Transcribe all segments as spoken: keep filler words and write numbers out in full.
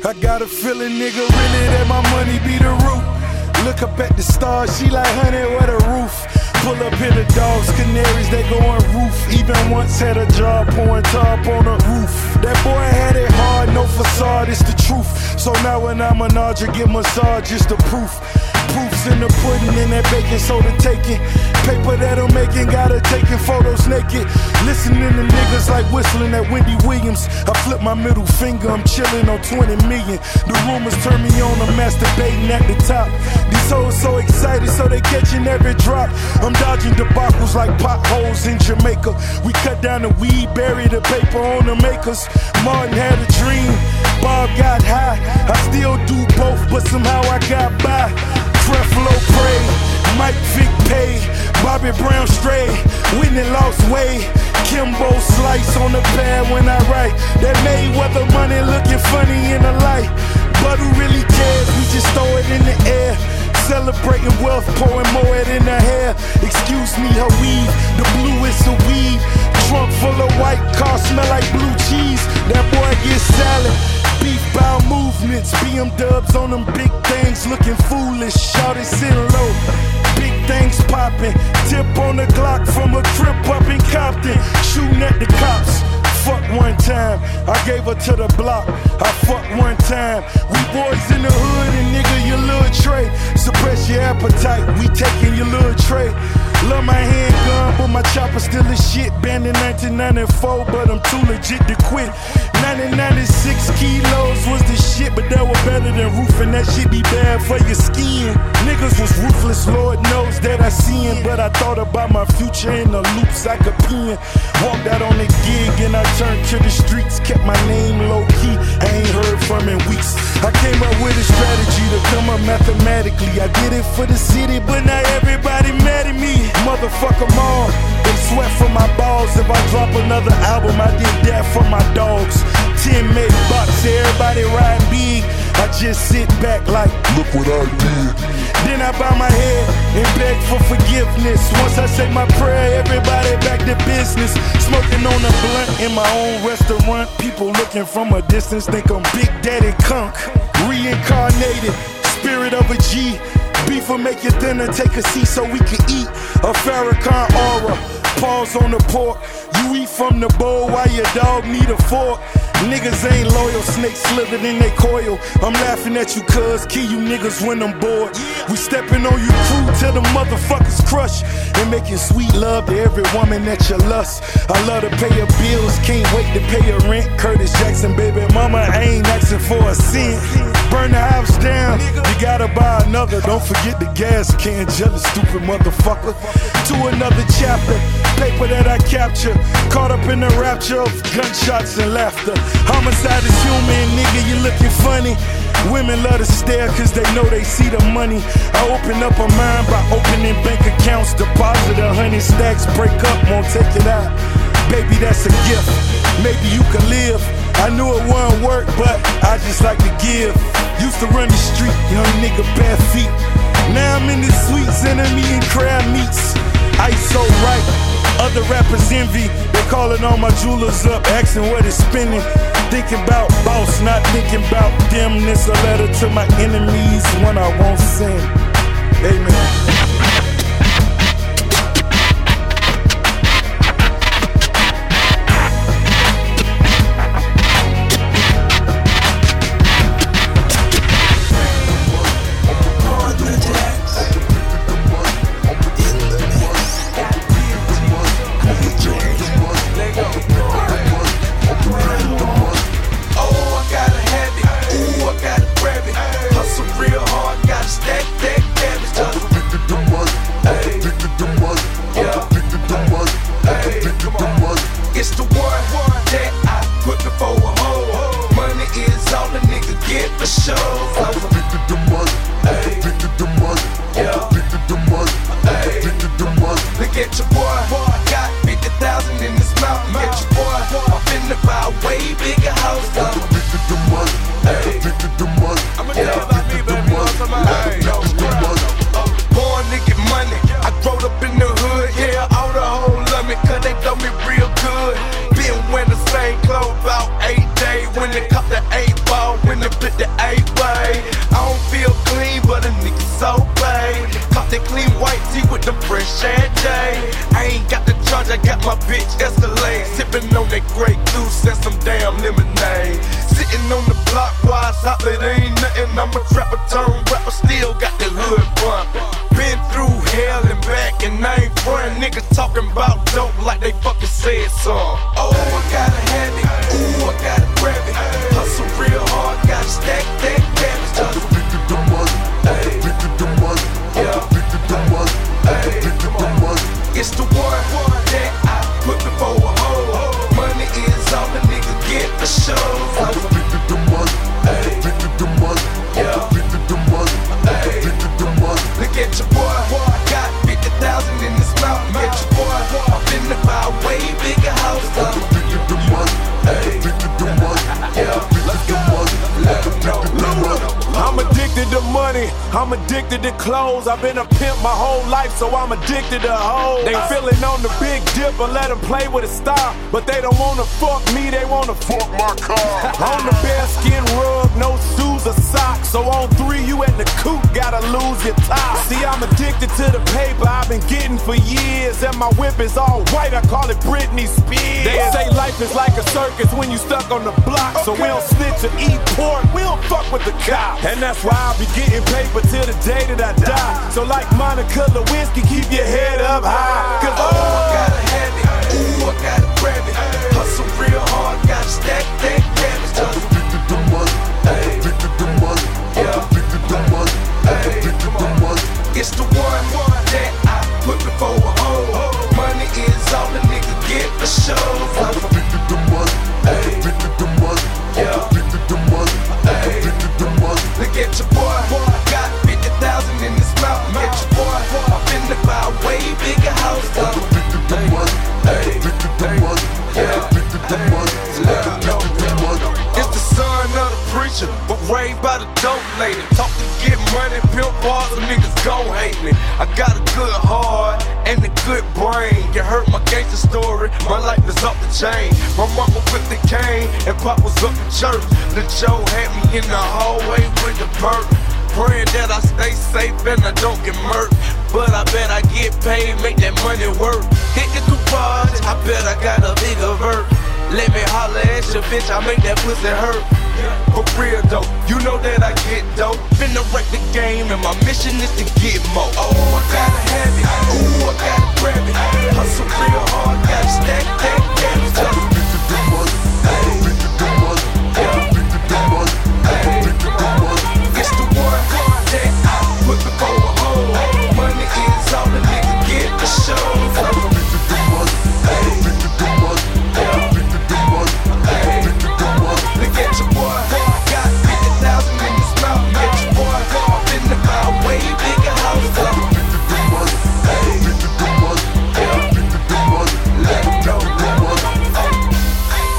I got a feeling, nigga, really that my money be the root. Look up at the stars, she like, honey, what a roof. Pull up here the dogs, canaries, they go on roof. Even once had a job pouring top on the roof. That boy had it hard, no facade, it's the truth. So now when I'm an archer, get massage, it's the proof. Proofs in the pudding, in that baking soda taking. Paper that I'm making, gotta taking photos naked. Listening to niggas like whistling at Wendy Williams. I flip my middle finger, I'm chilling on twenty million. The rumors turn me on, I'm masturbating at the top. These hoes so excited, so they catching every drop. I'm dodging debacles like potholes in Jamaica. We cut down the weed, bury the paper on the makers. Martin had a dream, Bob got high. I still do both, but somehow I got by. Creflo Pray, Mike Vick Pay, Bobby Brown Stray, Whitney lost way. Kimbo Slice on the pad when I write. That Mayweather money looking funny in the light. But who really cares? We just throw it in the air. Celebrating wealth, pouring more it in her hair. Excuse me, her weave, the blue is a weed. Trunk full of white cars, smell like blue cheese. That boy gets salad. Beef bow movements, B M dubs on them big things, looking foolish. Shawty sitting low, big things popping. Tip on the Glock from a trip up in Compton. Shooting at the cops. Fuck one time, I gave her to the block. I fuck one time. We boys in the hood and nigga, your little tray. Suppress your appetite, we taking your little tray. Love my handgun, but my chopper still is shit. Banned in nineteen ninety-four, but I'm too legit to quit. nineteen ninety-six kilos was the shit, but that was better than roofing. That shit be bad for your skin. Niggas was ruthless, Lord knows that I seen. But I thought about my future in the loops I could pin. Walked out on the gig and I turned to the streets. Kept my name low key, I ain't heard from in weeks. I came up with a strategy to come up mathematically. I did it for the city, but now everybody mad at me. Motherfuck them all, they sweat from my balls. If I drop another album, I did that for my dogs. Ten made bucks, everybody ride big. I just sit back like, look what I did. Then I bow my head and beg for forgiveness. Once I say my prayer, everybody back to business. Smoking on a blunt in my own restaurant. People looking from a distance think I'm Big Daddy Kunk. Reincarnated, spirit of a G. Beef will make you thinner, take a seat so we can eat. A Farrakhan aura, pause on the pork. You eat from the bowl while your dog need a fork. Niggas ain't loyal, snakes slithered in they coil. I'm laughing at you cuz, kill you niggas when I'm bored. We stepping on you crew till the motherfuckers crush. And making sweet love to every woman that you lust. I love to pay her bills, can't wait to pay her rent. Curtis Jackson, baby mama, I ain't asking for a cent. Burn the house down, you gotta buy another. Don't forget the gas can, jealous stupid motherfucker. To another chapter, paper that I capture. Caught up in the rapture of gunshots and laughter. Homicide is human, nigga, you looking funny. Women love to stare cause they know they see the money. I open up a mind by opening bank accounts. Deposit a hundred stacks, break up, won't take it out. Baby, that's a gift, maybe you can live. I knew it wouldn't work, but I just like to give. Used to run the street, young nigga, bare feet. Now I'm in the sweets, enemy and crab meats. Ice so right, other rappers envy. They calling all my jewelers up, asking what it's spending. Thinking about boss, not thinking about them. This a letter to my enemies, one I won't send. Amen. Real hard, gotta stack that. Certain rappers still got the hood bump. Been through hell and back, and I ain't front. Niggas talking about dope like they fucking said so. Oh, I gotta have it. Ooh, I gotta grab it. Hustle real hard, gotta stack that cabbage. I'm addicted to money. I'm addicted to money. I'm addicted to money. I'm addicted to money. It's the one that I put before a hoe. Money is all the nigga get for show. I'm addicted to money. I'm addicted to money. I'm addicted to money. I'm addicted to money. Look at your boy, got fifty thousand in his mouth. Look at your boy, I'm finna buy a way bigger house. I'm addicted to money. I'm addicted to money. I'm addicted to money. I'm addicted to money. I'm addicted to money, I'm addicted to clothes. I've been a pimp my whole life, so I'm addicted to hoes. They feeling on the big dip and let them play with a star, but they don't wanna fuck me, they wanna fuck my car. On the bearskin rug, no shoes or socks. So on three, you at the coop, gotta lose your top. See, I'm addicted to the paper I've been getting for years, and my whip is all white, I call it Britney Spears. They say life is like a circus when you stuck on the block, so we don't snitch or eat pork, we don't fuck with the cops. And that's why I'll be getting paper till the day that I die. So like Monica Lewinsky, keep your head up high. Cause oh, I gotta have it. Ooh, I gotta grab it. Hustle real hard, gotta stack that cabbage. I'm addicted to money. I'm addicted to money. I'm addicted to money. I'm addicted to money. It's the one that I put before a hoe. Money is all the nigga get for show. I'm addicted to money. I'm addicted to money. I'm addicted to money. I'm addicted to money. Look at your boy, got fifty thousand in his mouth. Look at your boy, I'm finna buy a way bigger house. I'm addicted to money. I'm addicted to money. I'm addicted to money. I'm addicted to money. It's the son of the preacher, but raised by the dope lady. Talk to get money, pimp bars, some niggas gon' hate me. I got a good heart and a good brain. You heard my gangster story, my life is off the chain. My mama put the cane and pop was up in church. The Joe had me in the hallway with the perk, praying that I stay safe and I don't get murked. But I bet I get paid, make that money work. Hit the garage, I bet I got a bigger vert. Let me holler at your bitch, I make that pussy hurt. For real though, you know that I get dope. Finna wreck the game and my mission is to get more. Oh, I gotta have it, ooh, I gotta grab it. Hustle real hard, gotta stack that cabbage. I'm addicted to money. I'm addicted to money. I'm addicted to money. I'm addicted to money. It's the one that I put before a hoe. Money is all the nigga get for show. I'm addicted to money. I'm addicted to money. I'm addicted to money. I'm addicted to money. Look at your boy, got fifty thousand in his mouth. Look at your boy, I'm finna buy a way bigger house. I'm addicted to money. I'm addicted to money. I'm addicted to money. I'm addicted to money.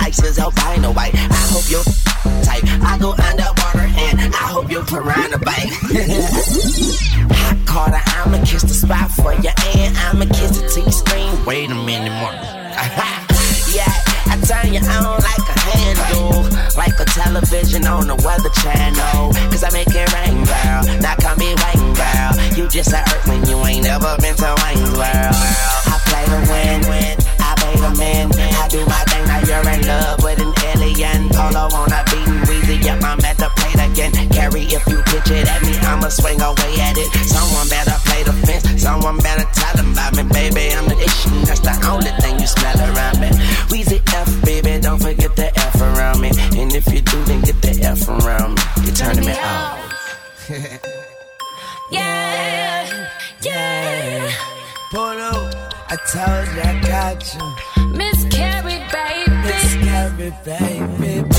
license albino white. I hope you're tight. I go underwater and I hope you're piranha bite. Hot Carter, I'ma kiss the spot for you and I'ma kiss it till you scream. Wait a minute more. Yeah, I turn you on like a handle, like a television on the Weather Channel. Cause I make it rain, girl. Now call me Wayne, girl. You just a earth when you ain't never been to Wayne's World. I play to win, win. I pay the men. I do my thing, now you're in love with an alien. Polo on a beaten Weezy, yep, I'm at the plate again. Carry, if you pitch it at me, I'ma swing away at it. Someone better play the fence, someone better tell them about me. Baby, I'm the issue, that's the only thing you smell around me. Weezy F, baby, don't forget the F around me. And if you do, then get the F around me. You're turning me out. Yeah, yeah. Polo, I told you I got you. Miscarried, baby. Miscarried, baby.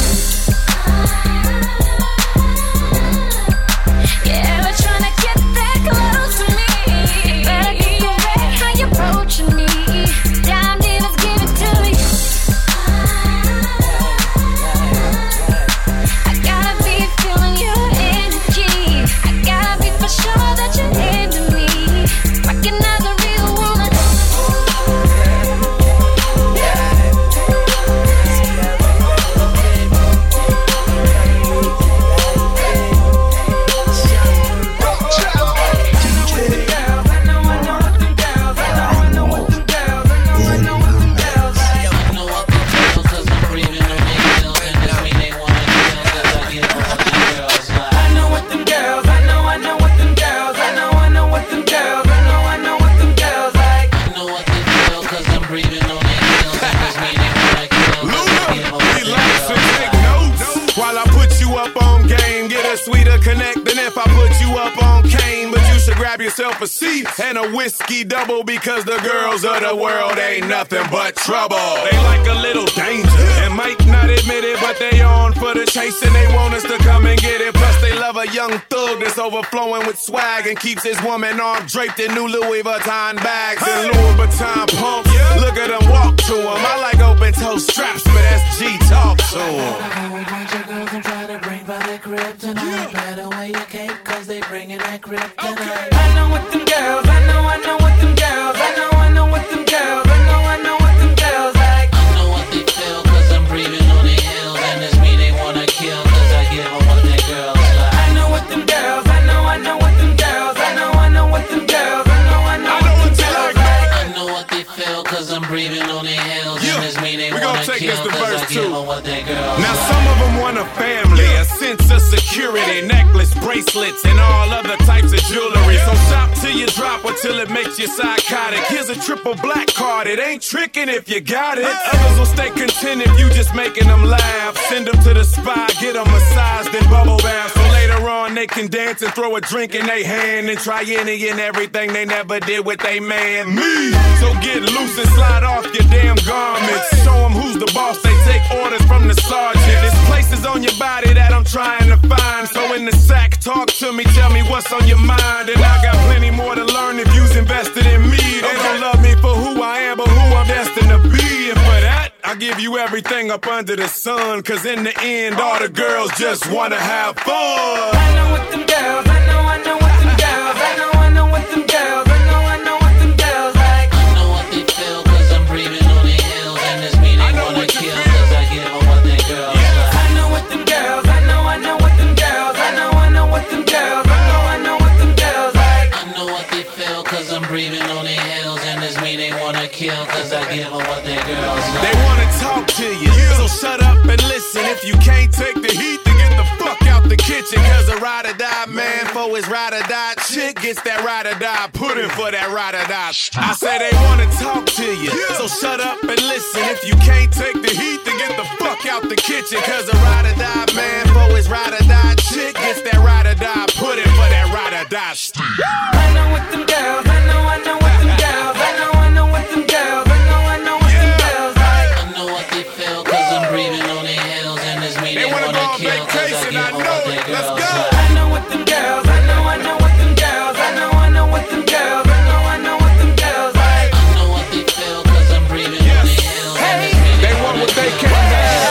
Yeah, we're trying to get that close to me. Better get correct how you approaching me. Damn, demons, give it to me. I gotta be feeling your energy. I gotta be for sure that you're into me. Like another real woman. Grab yourself a seat and a whiskey double because the girls of the world ain't nothing but trouble. They like a little danger and might not admit it, but they on for the chase and they want us to come and get it. Plus they love a young thug that's overflowing with swag and keeps his woman arm draped in new Louis Vuitton bags and Louis Vuitton pumps. Look at them walk to them. I like open toe straps, but that's G talk to them. A bunch of girls and try to bring by their kryptonite. Better wear your cape cause they bringing that kryptonite. I know what them girls, I know, I know what them girls, I know, I know what them girls, I know, I know what them girls like. I know what they feel cause I'm breathing on the hills, and it's me they wanna kill cause I give them what their girls like. I know what them girls, I know, I know what them girls, I know, I know what them girls, I know, I know what them girls like. I know what they feel cause I'm breathing on the hills, and it's me they wanna kill cause I give them what their girls like. Now some of them want a family, a sense of security, necklace, bracelets, and all other types of jewelry. So shop till you drop or till it makes you psychotic. Here's a triple black card, it ain't tricking if you got it. Others will stay content if you just making them laugh. Send them to the spa, get them massaged and bubble bath. So later on they can dance and throw a drink in their hand and try any and everything they never did with they man. Me! So get loose and slide off your damn garments. Show them who's the boss, they take orders from the sergeant. There's places on your body that I'm trying to find. So in the sack, talk to me, tell me what's on your mind. And I got plenty more to learn if you's invested in me. They don't love me for who I am, but who I'm destined to be. And for that, I give you everything up under the sun. Cause in the end, all the girls just wanna have fun. I know what them girls, I know, I know what them girls, I know, I know what them girls, I know, I know what them girls like. I know what they feel cause I'm breathing on the hills, and it's me they wanna kill cause I give them what their girls like. I know what them girls, I know, I know what them girls, I know, I know what them girls, I know, I know what them girls like. I know what they feel cause I'm breathing on the hills, and it's me they wanna kill cause I give them what their girls like. They wanna talk to you, so shut up and listen. If you can't take the heat, then get the fuck out the kitchen. Cause a ride or die man for his ride or die chick gets that ride or die pudding for that ride or die. I say they wanna talk to you, so shut up and listen. If you can't take the heat, then get the fuck out the kitchen. Cause a ride or die man for his ride or die chick gets that ride or die pudding for that ride or die. I know what them girls, I know, I know what them girls, I know, I know what them girls, I know, I know what them girls like. I know what they feel cause I'm breathing on the hills, and it's me they, They wanna wanna go on kill cause I vacation, give I them know what their it. girls Let's go. like. I know what them girls, I know, I know what them girls, I know, I know what them girls, I know, I know what them girls like. I know what they feel cause I'm breathing on the hills, and it's me They want what they can't have.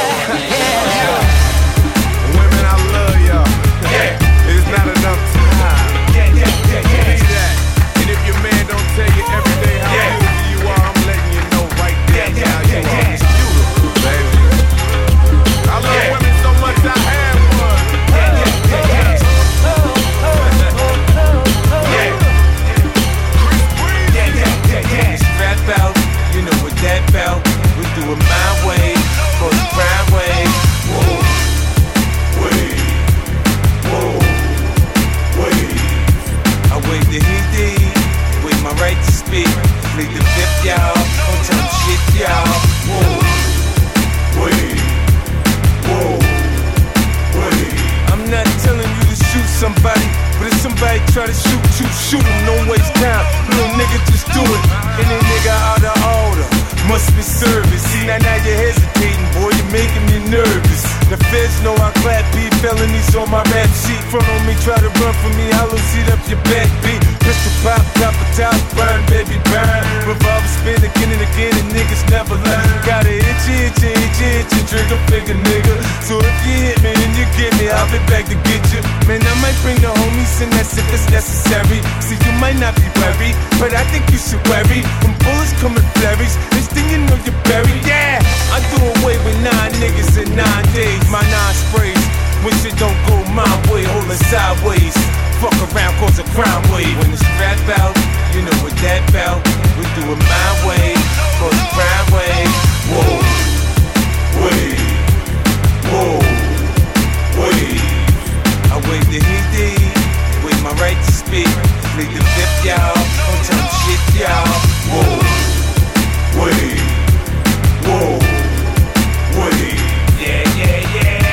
know I clap beat felonies on my rap sheet. Front on me, try to run from me, hollow seat up your back beat. Pistol pop, top a top, burn, baby, burn. Revolver spin again and again, and niggas never learn. Got a itchy, itchy, itchy, itchy, trigger finger, nigga. So if you hit me, then you get me, I'll be back to get you. Man, I might bring the homies in, that's if it's necessary. See, you might not be worried, but I think you should worry. When bullets come in flurries, next thing you know you're buried. Yeah, I do away with nine niggas in nine days. My nine sprays, when shit don't go my way, hold it sideways. Fuck around, cause a crime wave. When it's strap out, you know what that bout. We do it my way, cause a crime wave. Whoa, wait, whoa, wait. I wait the heat, with my right to speak. Plead the fifth, y'all. Don't tell them shit, y'all. Whoa, wait, whoa, wait. Yeah, yeah, yeah.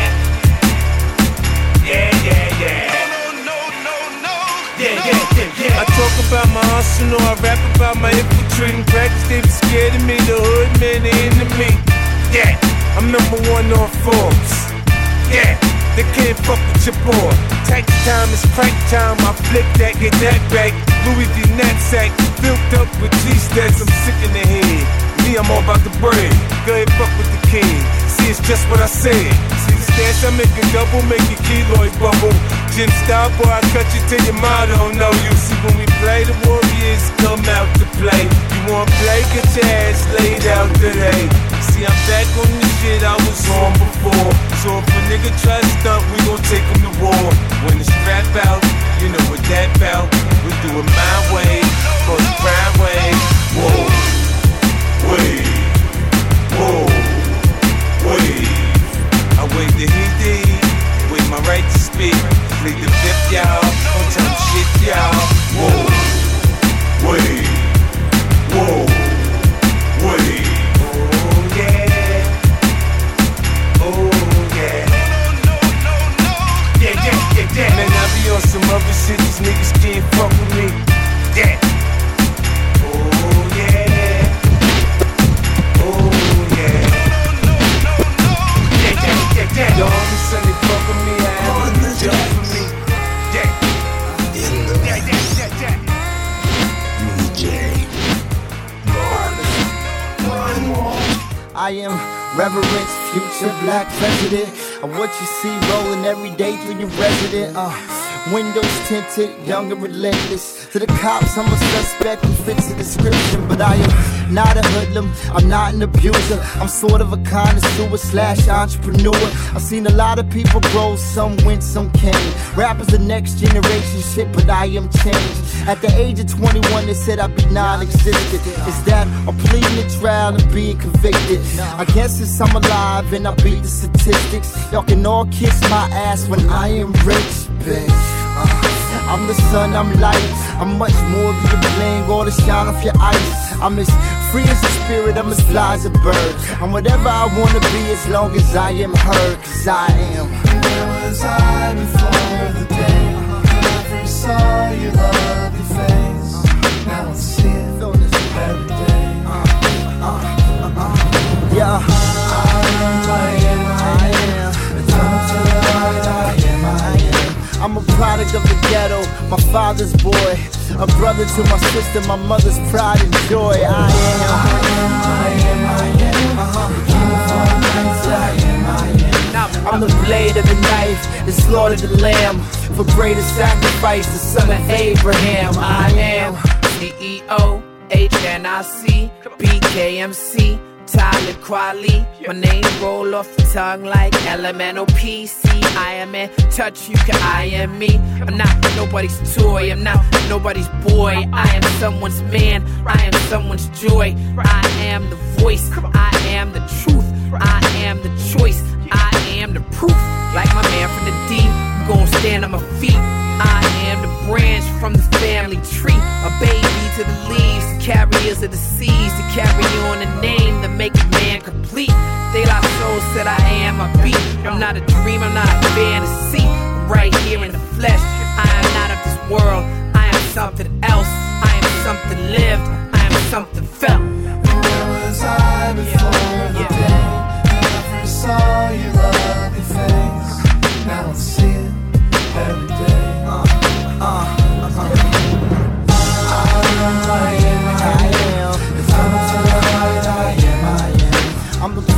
Yeah, yeah, yeah. Yeah, yeah, yeah, yeah. I talk about my arsenal, I rap about my infiltrating practice. They be scared of me, the hood man, the enemy. Yeah, I'm number one on Forbes. Yeah, they can't fuck with your boy. Tax time is crack time, I flip that, get that back. Louis V knapsack, filled up with G-stacks, I'm sick in the head. Me, I'm all about the bread. Go ahead, fuck with the king. See, it's just what I said. See the stash, I make a double, make a keloid bubble. Jim style, boy, I cut you till your mom don't know you. See, when we play, the Warriors come out to play. You wanna play, get your ass laid out today. See, I'm back on the shit I was on before. So if a nigga try to stunt, we gon' take him to war. When the strap out, you know what that bout. We do it my way, cause the crime way. Whoa, wait, whoa, wait. I wait the heat, with my right to speak. Plead the fifth, y'all. Don't tell them shit, y'all. Whoa, wait, whoa, wait. Oh yeah, oh yeah. Yeah, yeah, yeah, yeah. Man, I be on some other shit. These niggas can't fuck with me. Yeah. Oh yeah. Oh yeah. Yeah, yeah, yeah, yeah. Yo, I'm Sunday fuck with me. I have a good job for me. Yeah. Yeah, yeah, yeah, yeah. D J I am Reverence, future black president. And what you see rolling every day through your resident. Uh, windows tinted, young and relentless. To the cops, I'm a suspect who fits the description. But I am not a hoodlum, I'm not an abuser. I'm sort of a connoisseur slash entrepreneur. I've seen a lot of people grow, some win, some came. Rappers the next generation shit, but I am changed. At the age of twenty-one, they said I'd be non-existent. Is that I'm pleading the trial and being convicted? I guess it's I'm alive and I beat the statistics. Y'all can all kiss my ass when I am rich, bitch. Uh, I'm the sun, I'm light. I'm much more than your bling or the shine off your ice. I'm as free as a spirit, I'm as fly as a bird. I'm whatever I wanna be as long as I am heard. Cause I am. Where was I before the day I first saw your lovely face? Now I see it every day. Yeah, I am, I am, I am. The time to light, I am, I am. I'm a product of the ghetto, my father's boy. A brother to my sister, my mother's pride and joy. I am, I am, I am, I am. The king of all nights, I am, I am. I'm the blade of the knife that slaughtered the lamb. For greater sacrifice, the son of Abraham. I am C E O H N I C B K M C Talib Kweli. My name roll off the tongue like elemental P C. I am in touch, you can I am me. I'm not nobody's toy, I'm not nobody's boy. I am someone's man, I am someone's joy. I am the voice, I am the truth, I am the choice, I am the proof. Like my man from the D, I'm gon' stand on my feet. I am the branch from the family tree, a baby to the leaves, the carriers of the seas, to carry on a name that make a man complete. De La Soul said I am a beat. I'm not a dream, I'm not a fantasy. I'm right here in the flesh. I am not of this world. I am something else. I am something lived. I am something felt. Where was I before the day I first saw your lovely face?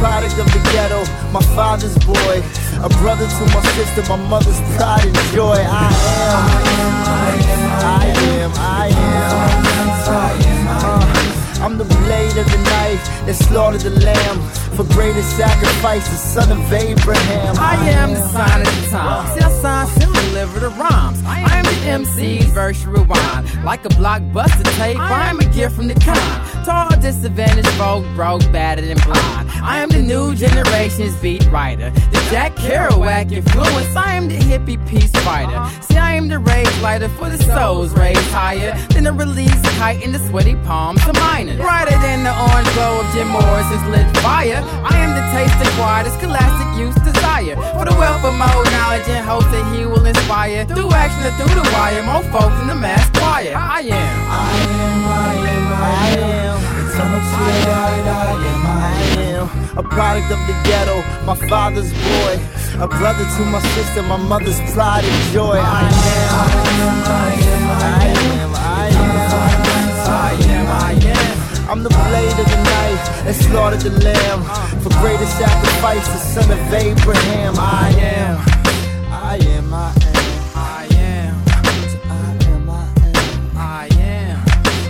product of the ghetto, my father's boy, a brother to my sister, my mother's pride and joy. I am, I am, I am, I am, uh, I'm the blade of the knife that slaughtered the lamb for greater sacrifice, the son of Abraham. I am the sign of the time. See, I sign, still deliver the rhymes. I am the M C's verse rewind. Like a blockbuster tape, I am a gift from the kind. Tall, disadvantaged folk, broke, battered, and blind. I am the new generation's beat writer. The Jack Kerouac influence. I am the hippie peace fighter. See, I am the rage lighter for the souls raised higher than the release kite in the sweaty palms of miners. Brighter than the orange glow of Jim Morrison's lit fire. I am the taste of quiet, scholastic youth desire. For the wealth of more knowledge and hope that he will inspire. Through action or through the wire, more folks in the mass choir. I am. I am, I am, I am. Eternal to the light, I am, I am. A product of the ghetto, my father's boy. A brother to my sister, my mother's pride and joy. I am, I am, I am, I am, I am, I am, I am. I'm the blade of the knife that slaughtered the lamb for greater sacrifice, the son of Abraham. I am, I am, I am, I am, I am, I am, I am,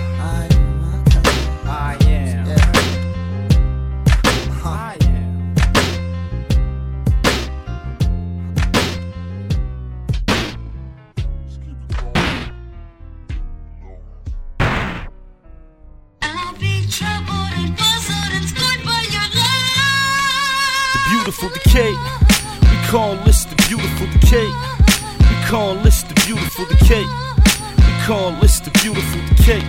I am, I am, yeah. I am. I'll be troubled and puzzled and scorned by your love. The beautiful decay. We call this the beautiful decay. We call this the beautiful decay. We call this the beautiful decay.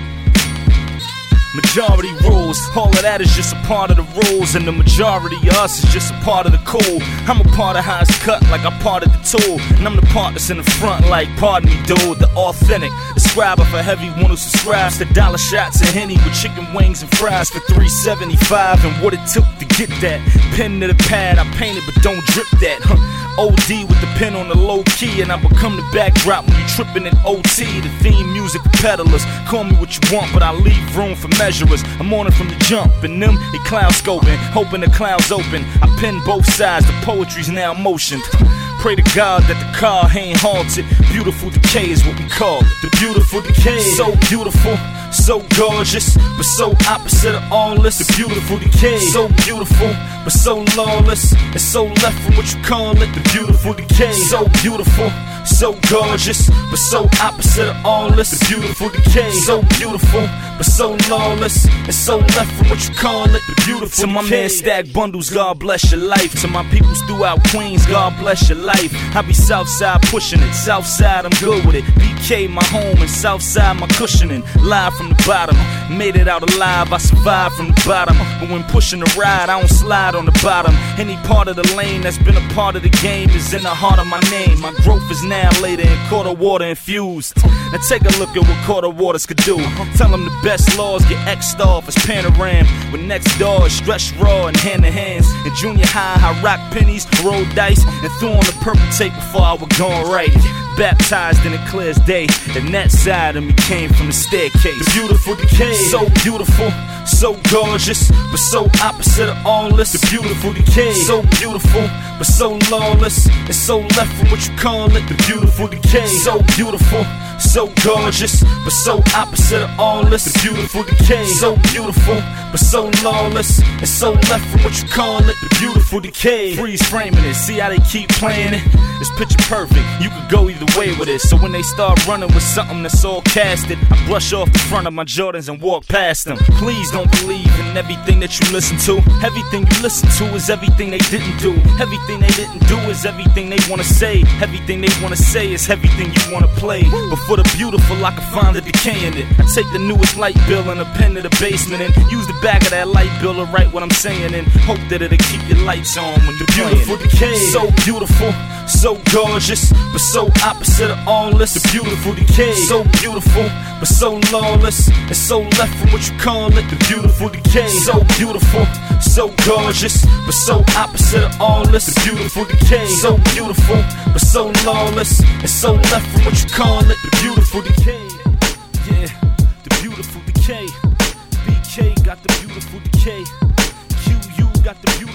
Majority rules, all of that is just a part of the rules, and the majority of us is just a part of the cool. I'm a part of how it's cut, like I part of the tool, and I'm the part that's in the front, like pardon me, dude. The authentic, the scriber for everyone who subscribes to dollar shots and Henny with chicken wings and fries for three seventy-five, and what it took to get that. Pen to the pad, I painted, but don't drip that. Huh. O D with the pen on the low key, and I become the backdrop when you tripping in O T. The theme music for peddlers. Call me what you want, but I leave room for measurers. I'm on it from the jump, and them, they cloud scoping, hoping the clouds open. I pen both sides, the poetry's now motioned. Pray to God that the car ain't halted. Beautiful decay is what we call it. The beautiful decay. So beautiful, so gorgeous, but so opposite of all this. The beautiful decay. So beautiful, but so lawless, and so left from what you call it. The beautiful decay. So beautiful, so gorgeous, but so opposite of all this. The beautiful decay. So beautiful, but so lawless, and so left from what you call it. The beautiful decay. To my man Stack Bundles, God bless your life. To my peoples throughout Queens, God bless your life. I be Southside pushing it, Southside I'm good with it. B K my home and Southside my cushioning. Live from the bottom, made it out alive. I survived from the bottom, but when pushing the ride, I don't slide on the bottom. Any part of the lane that's been a part of the game is in the heart of my name. My growth is now later in quarter water infused. Now take a look at what quarter waters could do. Tell them the best laws get X'd off as Panoram. With next doors stretched raw and hand to hands. In junior high, I rock pennies, roll dice, and threw on the purple tape before I was going right. Baptized in a clear as day, and that side of me came from the staircase. The beautiful decay. So beautiful, so gorgeous, but so opposite of all this. The beautiful decay. So beautiful, but so lawless, and so left from what you call it. The beautiful decay. So beautiful, so gorgeous, but so opposite of all this. The beautiful decay. So beautiful, but so lawless, and so left from what you call it. The beautiful decay. Freeze framing it, see how they keep playing it. It's picture perfect, you could go either way with it. So when they start running with something that's all casted, I brush off the front of my Jordans and walk past them. Please don't believe in everything that you listen to. Everything you listen to is everything they didn't do. Everything they didn't do is everything they wanna say. Everything they wanna say is everything you wanna play. But for the beautiful, I can find the decay in it. I take the newest light bill and a pen to the basement and use the back of that light bill to write what I'm saying and hope that it'll keep your lights on when you're playing. Beautiful decay. So beautiful, so gorgeous, but so opposite of all this. The beautiful decay. So beautiful, but so lawless, and so left from what you call it. The beautiful decay. So beautiful, so gorgeous, but so opposite of all this. The beautiful decay. So beautiful, but so lawless, and so left from what you call it. The beautiful decay. Yeah, the beautiful decay. B K got the beautiful decay. Q U got the beautiful decay.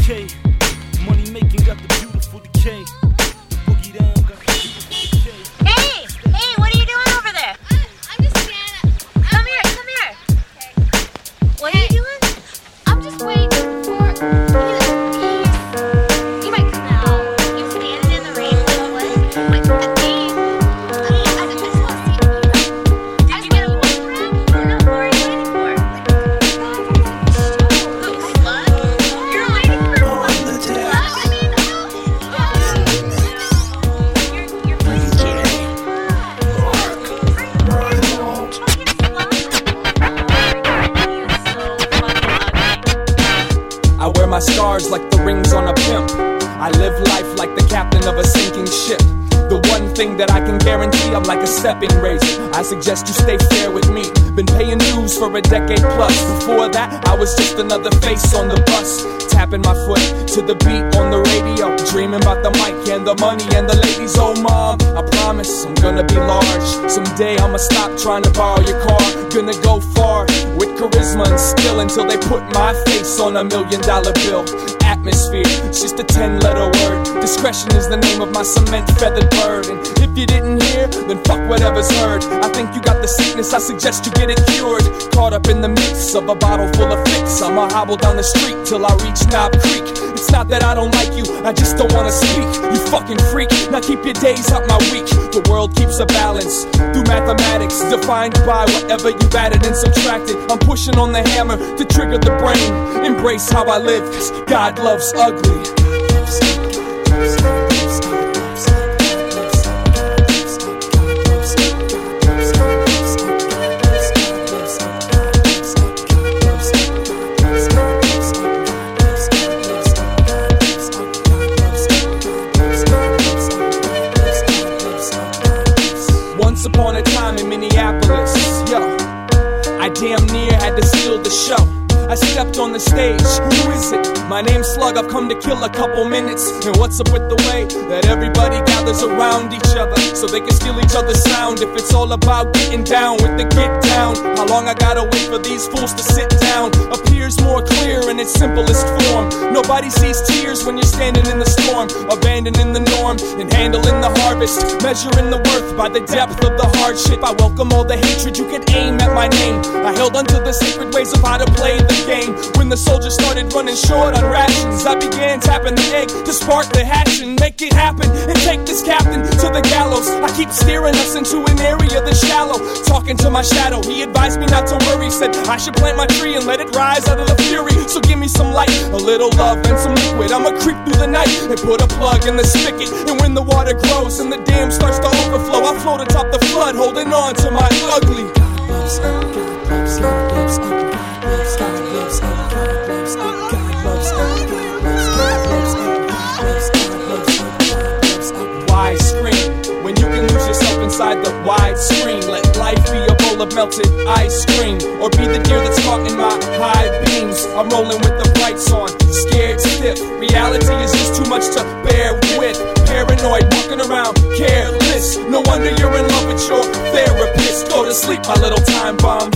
decay. Money making got the beautiful decay. The boogie down got the beautiful decay. Hey! Hey, what are you doing over there? I'm just scanning. Come here, come here. Okay. What are you doing? I'm just waiting for... You might come out. You're standing in the rain like what? Like a game. I mean, I just want to see you. Did you get a boyfriend? No, what are you waiting for? Who's Slug? You're waiting for Slug? I mean, you're please cheating. I wear my scars like the rings on a pimp. I live life like the captain of a sinking ship. The one thing that I can guarantee, I'm like a stepping razor. I suggest you stay fair with me. Been paying dues for a decade plus. Before that, I was just another face on the bus. Tapping my foot to the beat on the radio. Dreaming about the mic and the money and the ladies. Oh mom, I promise I'm gonna be large. Someday I'ma stop trying to borrow your car. Gonna go far with charisma and skill until they put my face on a million dollar bill. Atmosphere, it's just a ten letter word. Discretion is the name of my cement feathered bird. And if you didn't hear, then fuck whatever's heard. I think you got the sickness, I suggest you get it cured. Caught up in the mix of a bottle full of fix. I'ma hobble down the street till I reach Knob Creek. It's not that I don't like you, I just don't wanna speak. You fucking freak, now keep your days out my week. The world keeps a balance through mathematics, defined by whatever you've added and subtracted. I'm pushing on the hammer to trigger the brain. Embrace how I live, cause God loves ugly. Once upon a time in Minneapolis, yo, I damn near had to steal the show. I stepped on the stage, who is it? My name's Slug, I've come to kill a couple minutes. And what's up with the way that everybody gathers around each other so they can steal each other's sound? If it's all about getting down with the get down, how long I gotta wait for these fools to sit down? Appears more clear in its simplest form. Nobody sees tears when you're standing in the storm, abandoning the norm and handling the harvest, measuring the worth by the depth of the hardship. I welcome all the hatred you could aim at my name. I held onto the sacred ways of how to play the game. When the soldiers started running short on rations, I began tapping the egg to spark the hatching. Make it happen and take this captain to the gallows. I keep steering us into an area that's shallow. Talking to my shadow, he advised me not to worry. Said I should plant my tree and let it rise out of the fury. So give me some light, a little love and some liquid. I'ma creep through the night and put a plug in the spigot. And when the water grows and the dam starts to overflow, I float atop the flood, holding on to my ugly. Why scream when you can lose yourself inside the wide screen? Let life be a bowl of melted ice cream, or be the deer that's caught in my high beams. I'm rolling with the brights on, scared stiff. Reality is just too much to bear with. Paranoid, walking around careless. No wonder you're in love with your therapist. Go to sleep, my little time bomb.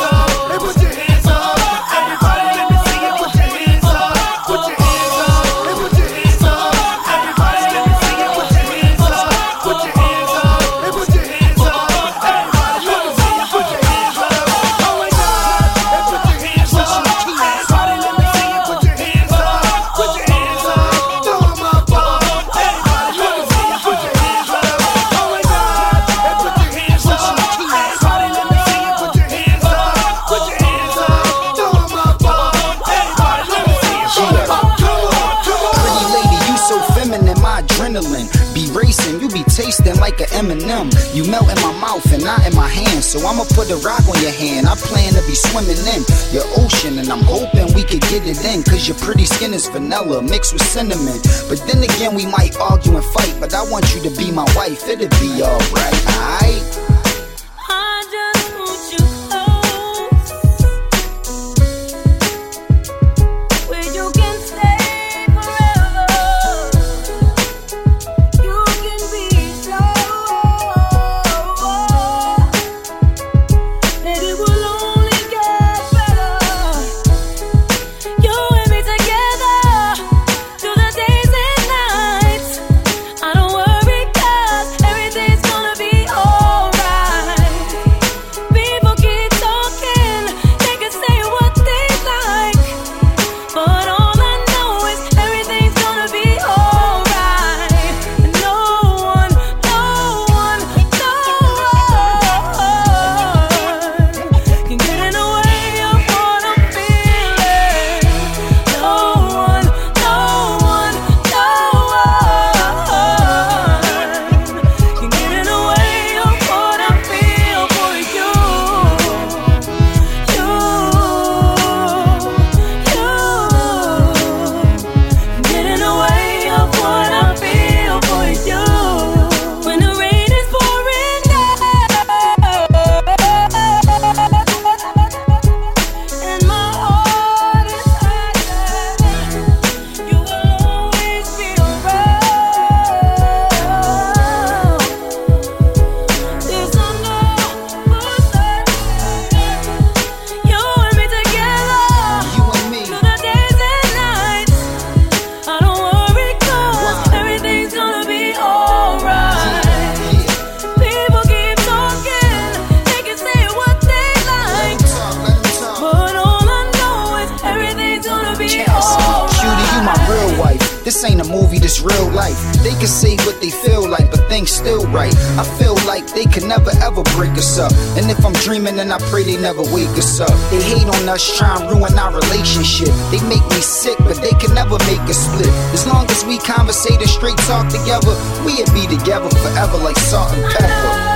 Put your hands up, an Eminem. You melt in my mouth and not in my hand. So I'ma put a rock on your hand. I plan to be swimming in your ocean, and I'm hoping we could get it in. Cause your pretty skin is vanilla mixed with cinnamon. But then again, we might argue and fight. But I want you to be my wife, it'll be alright, alright? This ain't a movie, this real life. They can say what they feel like, but things still right. I feel like they can never ever break us up. And if I'm dreaming, then I pray they never wake us up. They hate on us, try and ruin our relationship. They make me sick, but they can never make us split. As long as we conversate and straight talk together, we'll be together forever like salt and pepper.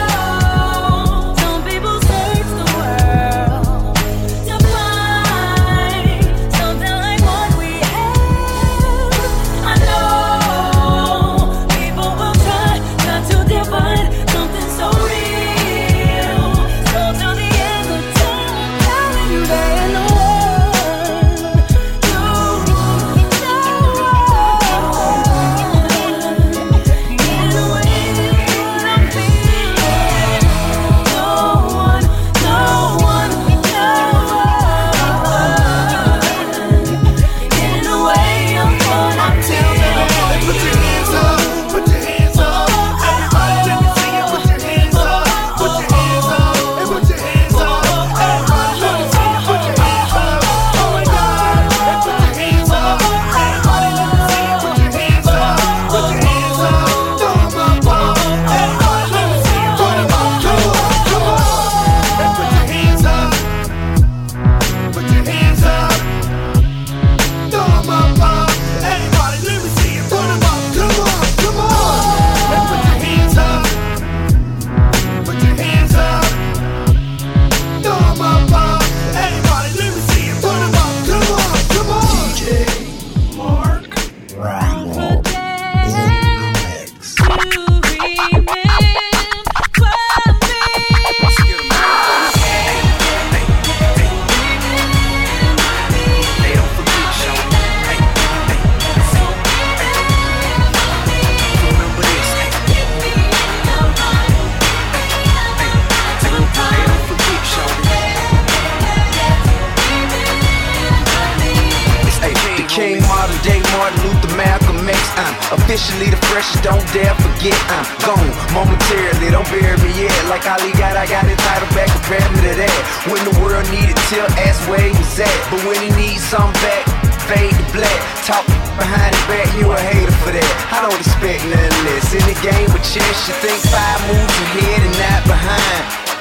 Officially the freshest, don't dare forget I'm gone momentarily, don't bury me yet. Like Ali got, I got it title back, compare me to that. When the world needed till, ask where he was at. But when he needs something back, fade to black. Talk behind his back, you a hater for that. I don't expect nothing less. In the game of chess, you think five moves ahead and not behind.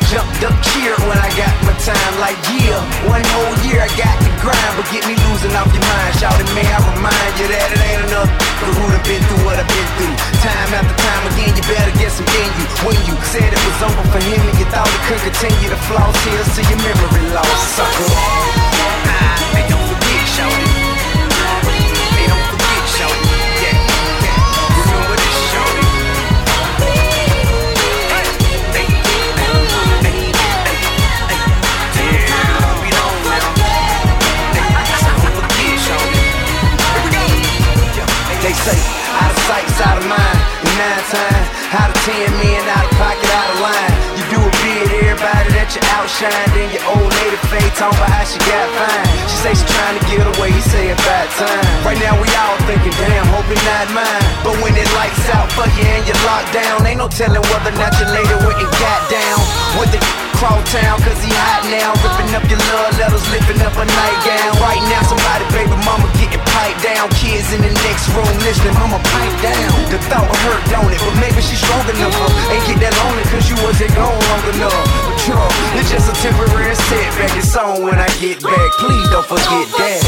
jumped up, cheered when I got my time. Like, yeah, one whole year I got to grind, but get me losing off your mind. Shouting, may I remind you that it ain't enough for who done been through what I've been through. Time after time again, you better get some in you. When you said it was over for him and you thought it could continue to floss, here's to your memory loss, sucker. Nah, hey, don't forget, shawty. Hey, don't forget, shawty. Yeah, yeah. Remember this, shawty. They say, out of sight, out of mind. And nine times, out of ten men, out of pocket, out of line. You do a bid, everybody that you outshine. Then your old lady fade, talking about how she got fine. She say she trying to get away, he say about time. Right now we all thinking, damn, hoping not mine. But when it lights out for you and you're locked down, ain't no telling whether or not your lady went and got down. With the cross town, cause he hot now. Ripping up your love letters, lifting up a nightgown. Right now somebody baby mama getting piped down. Kids in the next room listening, mama pipe down. The thought hurt, don't it? But maybe she's strong enough. Ain't get that lonely cause you wasn't gone long enough. But true, it's just a temporary setback. It's on when I get back. Please don't forget that.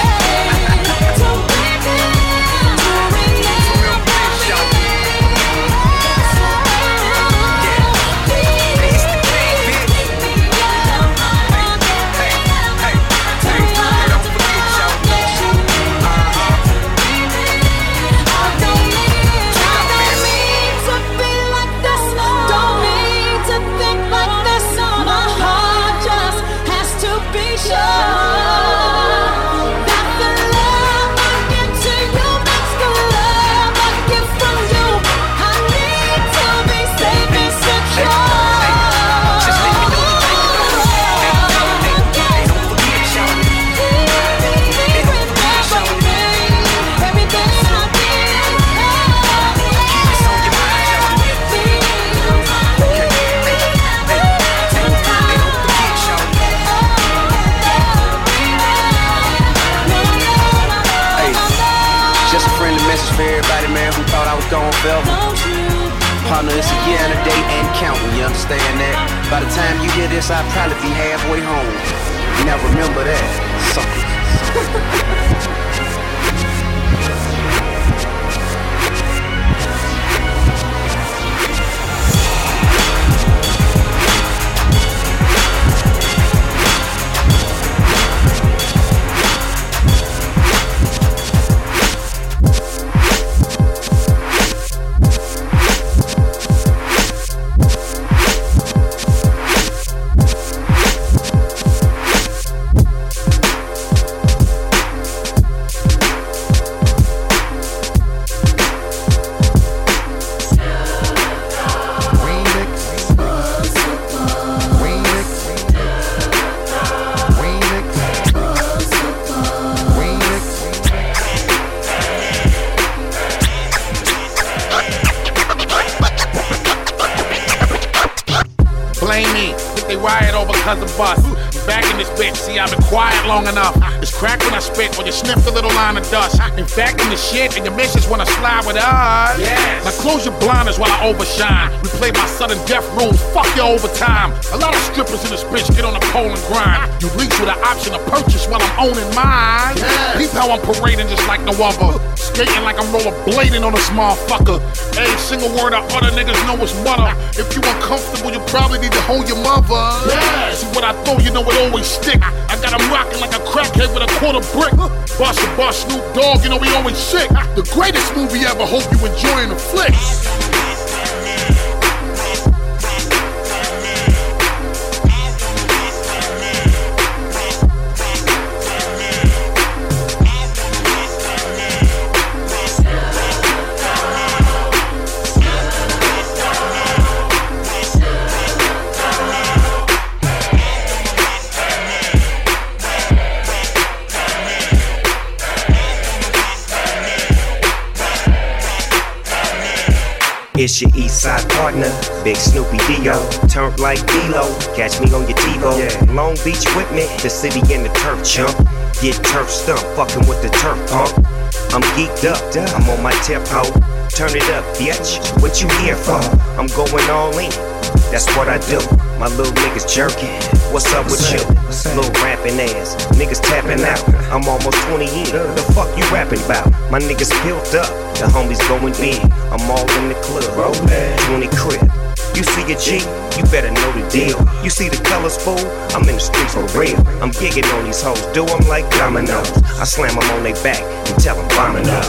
Partner, it's a year and a day and counting, you understand that? By the time you hear this, I'll probably be halfway home. Now remember that, sucker. Long enough. It's crack when I spit when you sniff a little line of dust. In fact, in the shit and your missus wanna slide with us. Yes. Now close your blinders while I overshine. We play my sudden death rules. Fuck your overtime. A lot of strippers in this bitch get on the pole and grind. You lease with an option to purchase while I'm owning mine. Yes. Peep how I'm parading just like no other. Skating like I'm rollerblading on a small fucker. Every single word I utter, niggas know it's butter. If you uncomfortable, you probably need to hold your mother. Yes. See what I throw, you know it always stick. I got them rocking like a crackhead with a quarter brick. Bust a bust, Snoop Dogg, you know we always sick. The greatest movie ever, hope you enjoying the flick. It's your east side partner, Big Snoopy Dio. Turned like D-Lo, catch me on your TiVo. Yeah. Long Beach with me, the city in the turf chump. Get turf stump, fucking with the turf pump. I'm geeked up, I'm on my tempo. Turn it up, bitch, what you here for? I'm going all in, that's what I do. My little niggas jerking. What's up with you? Little rapping ass. Niggas tapping out. I'm almost twenty in. What the fuck you rapping about? My niggas built up. The homies going big. I'm all in the club. twenty crib. You see a G, you better know the deal. You see the colors, fool? I'm in the streets for real. I'm gigging on these hoes, do them like dominoes. I slam them on their back and tell them bombing up.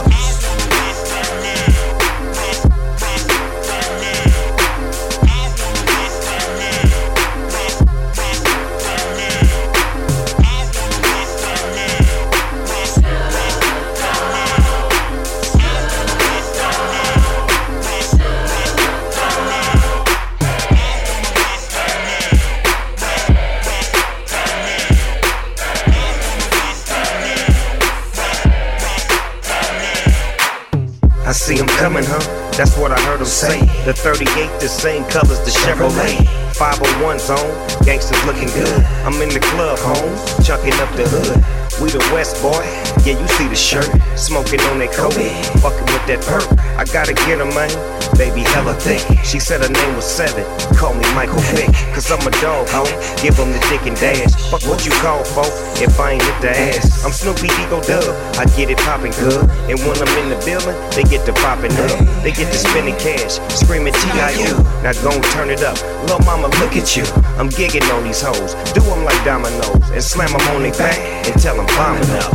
I see him coming, huh? That's what I heard him say. The thirty-eight, the same colors, the Chevrolet. five oh one zone, gangsters looking good. I'm in the club, home, chucking up the hood. We the West, boy, yeah, you see the shirt. Smoking on that coat, fucking with that perk. I gotta get her, man, baby hella thick. She said her name was Seven, call me Michael Vick. Cause I'm a dog, ho, give them the dick and dash. Fuck what you call, folk, if I ain't hit the ass. I'm Snoopy Ego Dub, I get it poppin' good. And when I'm in the building, they get to poppin' up. They get to spending cash, screaming T I U. Now gon' turn it up, lil' mama, look at you. I'm gigging on these hoes, do them like dominoes. And slam them on their back and tell them bombing up.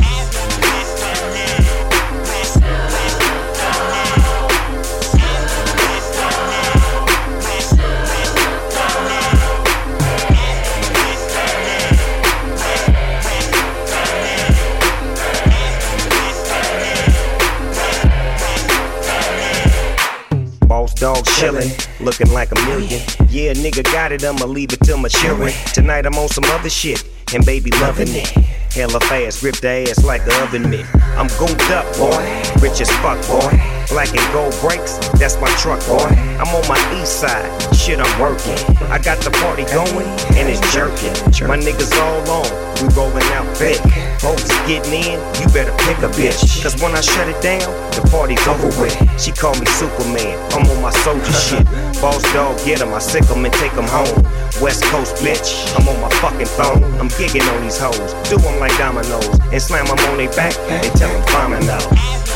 Dog chillin', looking like a million. Yeah, nigga got it, I'ma leave it till maturing. Tonight I'm on some other shit, and baby loving it. Hella fast, grip the ass like the oven mitt. I'm gooped up, boy, rich as fuck, boy. Black and gold brakes, that's my truck, boy. I'm on my east side, shit I'm working. I got the party going, and it's jerking. My niggas all on, we rolling out big. Folks getting in, you better pick a bitch. Cause when I shut it down, the party's over with. She call me Superman, I'm on my soldier shit. Boss dog, get him, I sick him and take him home. West Coast bitch, I'm on my fucking phone. I'm gigging on these hoes, do them like dominoes. And slam them on their back, and tell them bombing out.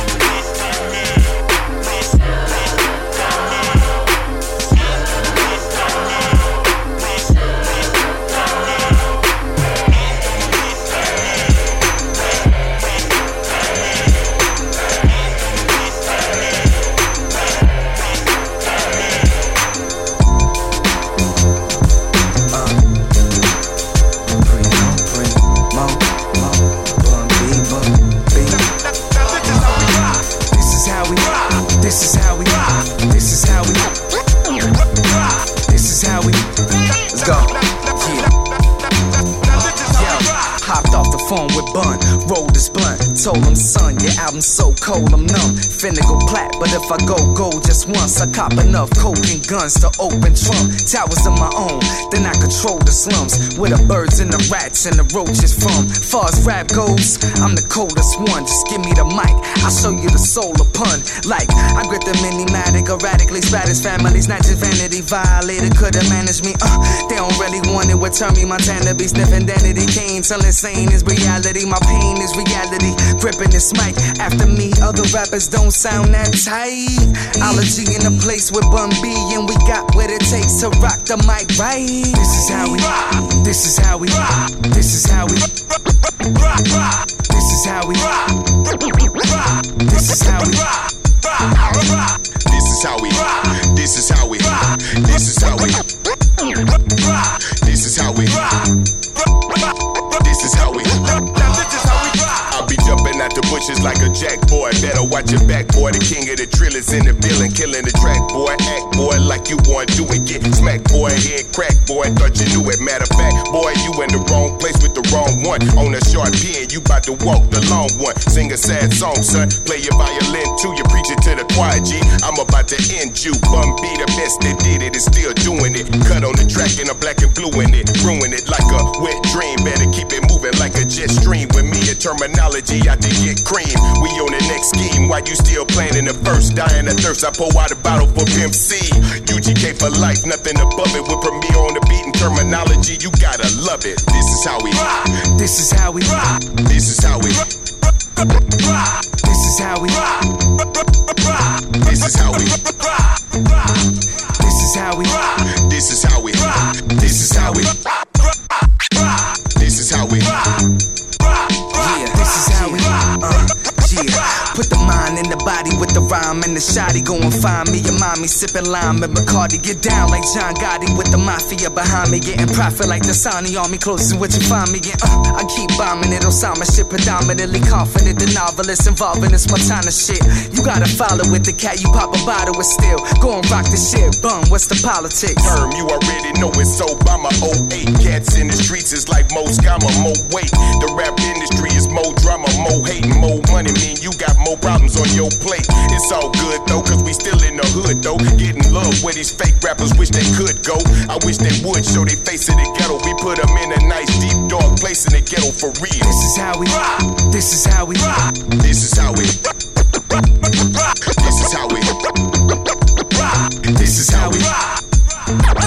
Told him, son, your album's so cold, I'm numb. Finna go plat, but if I go gold just once, I cop enough coke and guns to open Trump. Towers of my own, then I control the slums. Where the birds and the rats and the roaches from. Far as rap goes, I'm the coldest one. Just give me the mic, I'll show you the soul of pun. Like, I grip the mini-matic, erratically spatters families, not just vanity violated. Could've managed me, uh, they don't really want it. Would turn me Montana, be sniffing Danity Kane. Till insane is reality, my pain is reality. Gripping this mic, after me, other rappers don't sound that tight. Ology in a place with Bun B, and we got what it takes to rock the mic right. This is how we, this is how we, this is how we, this is how we, this is how we, this is how we, this is how we, this is how we, this is how we, this is how we, this is how we. I'll be jumping out the bushes like a jack boy. Better watch your back, boy. The king of the drill is in the building, killing the track, boy. Act, boy, like you want to do it. Get smacked, boy. Head crack, boy. Thought you knew it. Matter of fact, boy, you in the wrong place with the wrong one. On a short pen, you bout to walk the long one. Sing a sad song, son. Play your violin too. You preach it to the choir, G. I'm about to end you. Bum B, the best that did it, is still doing it. Cut on the track and a black and blue in it. Ruin it like a wet dream. Better keep it moving like a jet stream. With me, a terminology, I did get cream. We on the next scheme. Why you still playing in the first? Dying of thirst. I pour out a bottle for Pimp C. U G K for life, nothing above it. With Premier on the beat and terminology, you gotta love it. This is how we rock. This is how we rock. This is how we rock. This is how we rock. This is how we rock. This is how we rock. This is how we rock. This is how we rock. This is how we rock. Yeah, this is how we rock. Uh, yeah. Put the mind in the body with the rhyme and the shotty. Go and find me your mommy sipping lime and Bacardi. Get down like John Gotti with the mafia behind me. Getting profit like the Sani army. Close to what you find me in. Uh, I keep bombing it. Osama shit predominantly confident. The novelist involved in this Montana shit. You gotta follow with the cat. You pop a bottle with still. Go and rock the shit. Bum, what's the politics? Term, you already know it's Obama oh eight. Cats in the streets is like Mo Scammer, Mo weight. The rap industry is more drama, more hate, more money. Mean you got more problems on your plate. It's all good though, cause we still in the hood though. Getting love where these fake rappers wish they could go. I wish they would show they face in the ghetto. We put them in a nice deep dark place in the ghetto for real. This is how we rock. This is how we rock. This is how we rock. This is how we rock. This is how we rock.